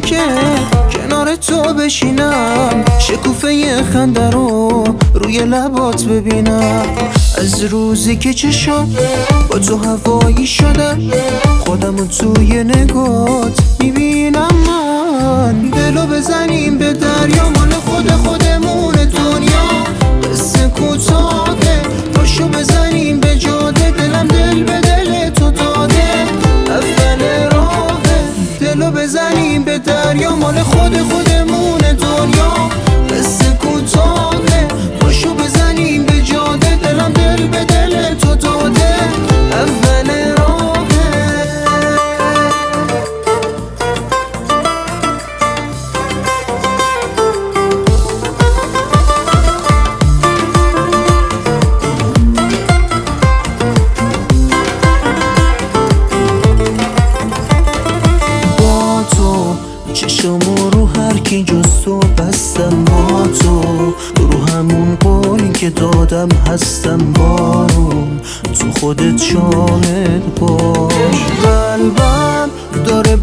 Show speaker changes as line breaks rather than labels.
که کنار تو بشینم، شکوفه خنده رو روی لبات ببینم. از روزی که چشم با تو هوایی شده، خودمو توی نگات میبینم. من دلو بزنیم به دریا، مال خودمون دنیا قصه کوتاهه. پاشو بزنیم به جاده، دلم دل به دل تو داده، اول راهه. دلو بزنیم به دریا، مال خودمون دنیا قصه کوتاهه. پاشو بزنیم به جاده، دلم دل به دل تو داده، اول راهه. چشمو رو هر کی جز تو بستم، با تو رو همون قولی که دادم هستم. بارون تو خودت شاهد باش، قلبم داره